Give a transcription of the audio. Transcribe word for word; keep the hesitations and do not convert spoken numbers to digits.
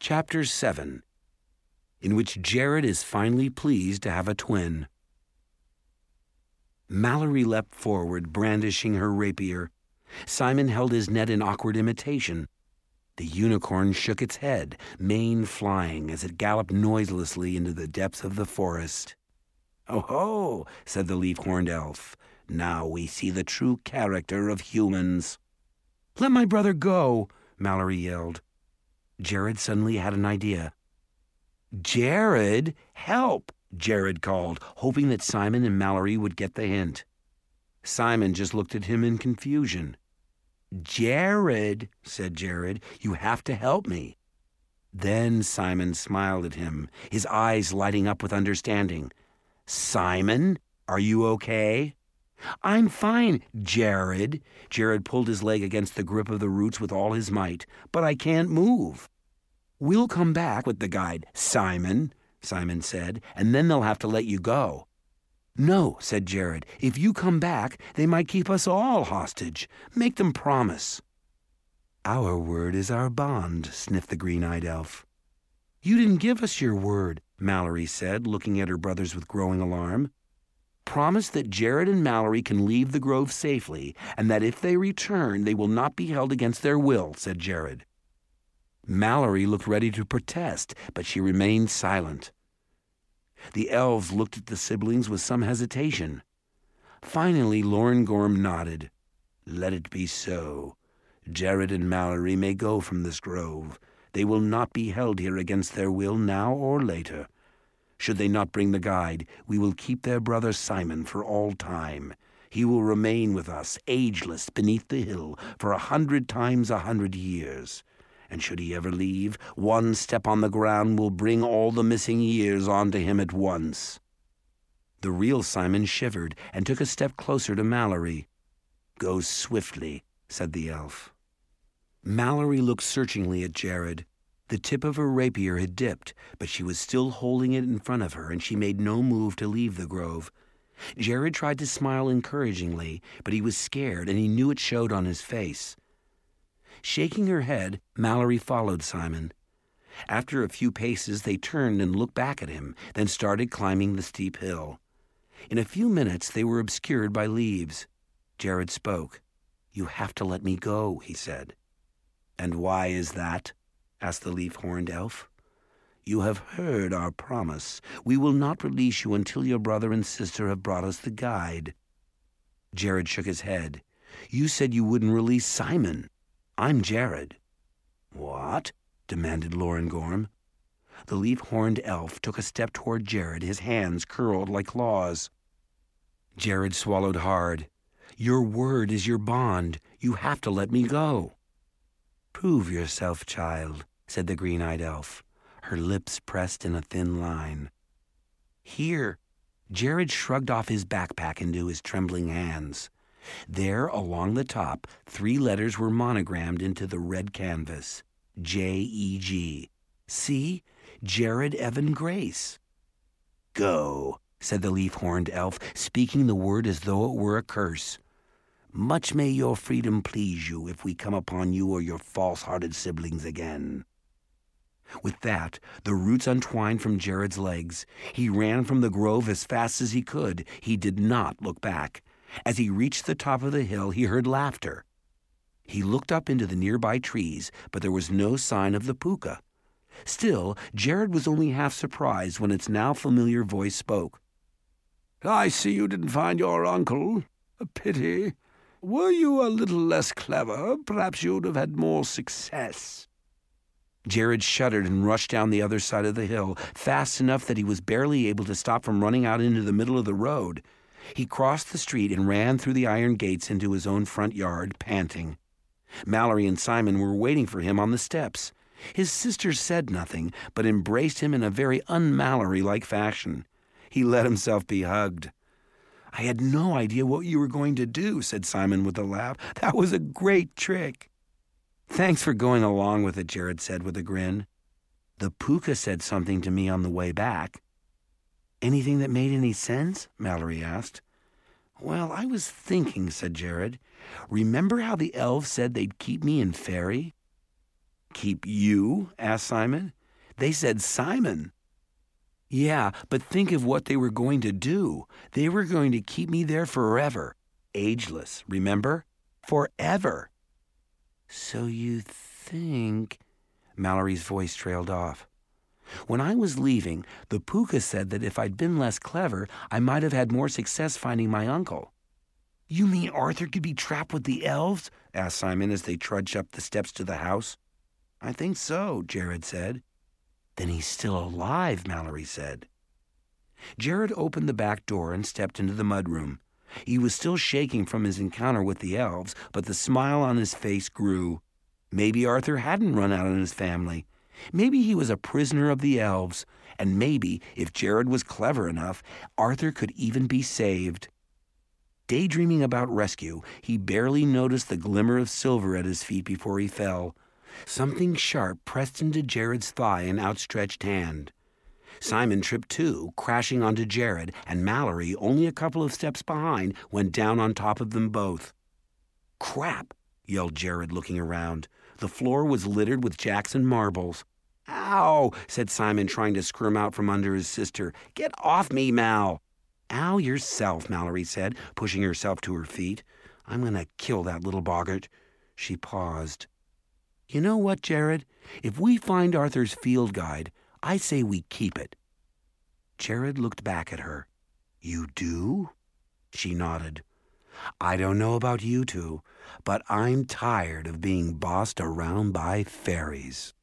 Chapter seven, in which Jared is finally pleased to have a twin. Mallory leapt forward, brandishing her rapier. Simon held his net in awkward imitation. The unicorn shook its head, mane flying, as it galloped noiselessly into the depths of the forest. "Oh ho," said the leaf-horned elf. "Now we see the true character of humans." "Let my brother go," Mallory yelled. Jared suddenly had an idea. "Jared, help!" Jared called, hoping that Simon and Mallory would get the hint. Simon just looked at him in confusion. "Jared," said Jared, "you have to help me." Then Simon smiled at him, his eyes lighting up with understanding. "Simon, are you okay?" "I'm fine, Jared." Jared pulled his leg against the grip of the roots with all his might. "But I can't move." "We'll come back with the guide, Simon," Simon said, "and then they'll have to let you go." "No," said Jared. "If you come back, they might keep us all hostage. Make them promise." "Our word is our bond," sniffed the green-eyed elf. "You didn't give us your word," Mallory said, looking at her brothers with growing alarm. "Promise that Jared and Mallory can leave the grove safely, and that if they return, they will not be held against their will," said Jared. Mallory looked ready to protest, but she remained silent. The elves looked at the siblings with some hesitation. Finally, Lorengorm nodded. "Let it be so. Jared and Mallory may go from this grove. They will not be held here against their will now or later. Should they not bring the guide, we will keep their brother Simon for all time. He will remain with us, ageless, beneath the hill, for a hundred times a hundred years. And should he ever leave, one step on the ground will bring all the missing years onto him at once." The real Simon shivered and took a step closer to Mallory. "Go swiftly," said the elf. Mallory looked searchingly at Jared. The tip of her rapier had dipped, but she was still holding it in front of her, and she made no move to leave the grove. Jared tried to smile encouragingly, but he was scared, and he knew it showed on his face. Shaking her head, Mallory followed Simon. After a few paces, they turned and looked back at him, then started climbing the steep hill. In a few minutes, they were obscured by leaves. Jared spoke. "You have to let me go," he said. "And why is that?" asked the leaf-horned elf. "You have heard our promise. We will not release you until your brother and sister have brought us the guide." Jared shook his head. "You said you wouldn't release Simon. I'm Jared." "What?" demanded Lorengorm. The leaf-horned elf took a step toward Jared, his hands curled like claws. Jared swallowed hard. "Your word is your bond. You have to let me go." "Prove yourself, child," said the green-eyed elf, her lips pressed in a thin line. "Here." Jared shrugged off his backpack into his trembling hands. There, along the top, three letters were monogrammed into the red canvas. J E G. "See? Jared Evan Grace." "Go," said the leaf-horned elf, speaking the word as though it were a curse. "Much may your freedom please you if we come upon you or your false-hearted siblings again." With that, the roots untwined from Jared's legs. He ran from the grove as fast as he could. He did not look back. As he reached the top of the hill, he heard laughter. He looked up into the nearby trees, but there was no sign of the puka. Still, Jared was only half surprised when its now familiar voice spoke. "I see you didn't find your uncle. A pity. Were you a little less clever, perhaps you'd have had more success." Jared shuddered and rushed down the other side of the hill, fast enough that he was barely able to stop from running out into the middle of the road. He crossed the street and ran through the iron gates into his own front yard, panting. Mallory and Simon were waiting for him on the steps. His sister said nothing, but embraced him in a very un-Mallory-like fashion. He let himself be hugged. "I had no idea what you were going to do," said Simon with a laugh. "That was a great trick." "Thanks for going along with it," Jared said with a grin. "The puka said something to me on the way back." "Anything that made any sense?" Mallory asked. "Well, I was thinking," said Jared. "Remember how the elves said they'd keep me in Fairy?" Keep you? Asked Simon. They said Simon. Yeah, but think of what they were going to do. They were going to keep me there forever. Ageless, remember? Forever. So you think... Mallory's voice trailed off. When I was leaving, the puka said that if I'd been less clever, I might have had more success finding my uncle. You mean Arthur could be trapped with the elves? Asked Simon as they trudged up the steps to the house. I think so, Jared said. Then he's still alive, Mallory said. Jared opened the back door and stepped into the mudroom. He was still shaking from his encounter with the elves, but the smile on his face grew. Maybe Arthur hadn't run out on his family. Maybe he was a prisoner of the elves, and maybe, if Jared was clever enough, Arthur could even be saved. Daydreaming about rescue, he barely noticed the glimmer of silver at his feet before he fell. Something sharp pressed into Jared's thigh and outstretched hand. Simon tripped too, crashing onto Jared, and Mallory, only a couple of steps behind, went down on top of them both. Crap! Yelled Jared, looking around. The floor was littered with Jackson marbles. Ow! Said Simon, trying to squirm out from under his sister. Get off me, Mal! Ow yourself, Mallory said, pushing herself to her feet. I'm going to kill that little boggart. She paused. You know what, Jared? If we find Arthur's field guide, I say we keep it. Jared looked back at her. You do? She nodded. I don't know about you two, but I'm tired of being bossed around by fairies.